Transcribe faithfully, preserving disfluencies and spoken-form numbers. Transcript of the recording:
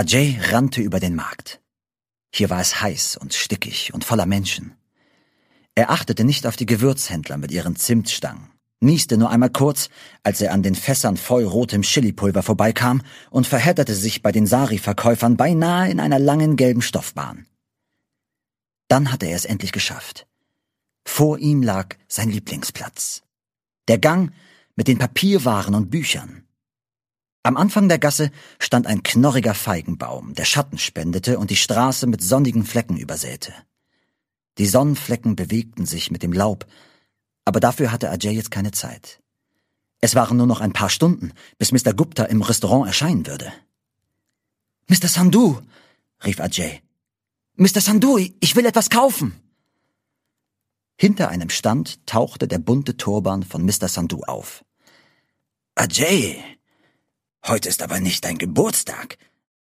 Ajay rannte über den Markt. Hier war es heiß und stickig und voller Menschen. Er achtete nicht auf die Gewürzhändler mit ihren Zimtstangen, nieste nur einmal kurz, als er an den Fässern voll rotem Chilipulver vorbeikam und verhedderte sich bei den Sari-Verkäufern beinahe in einer langen gelben Stoffbahn. Dann hatte er es endlich geschafft. Vor ihm lag sein Lieblingsplatz. Der Gang mit den Papierwaren und Büchern. Am Anfang der Gasse stand ein knorriger Feigenbaum, der Schatten spendete und die Straße mit sonnigen Flecken übersäte. Die Sonnenflecken bewegten sich mit dem Laub, aber dafür hatte Ajay jetzt keine Zeit. Es waren nur noch ein paar Stunden, bis Mister Gupta im Restaurant erscheinen würde. »Mister Sandhu«, rief Ajay. »Mister Sandhu, ich will etwas kaufen!« Hinter einem Stand tauchte der bunte Turban von Mister Sandhu auf. »Ajay, heute ist aber nicht dein Geburtstag.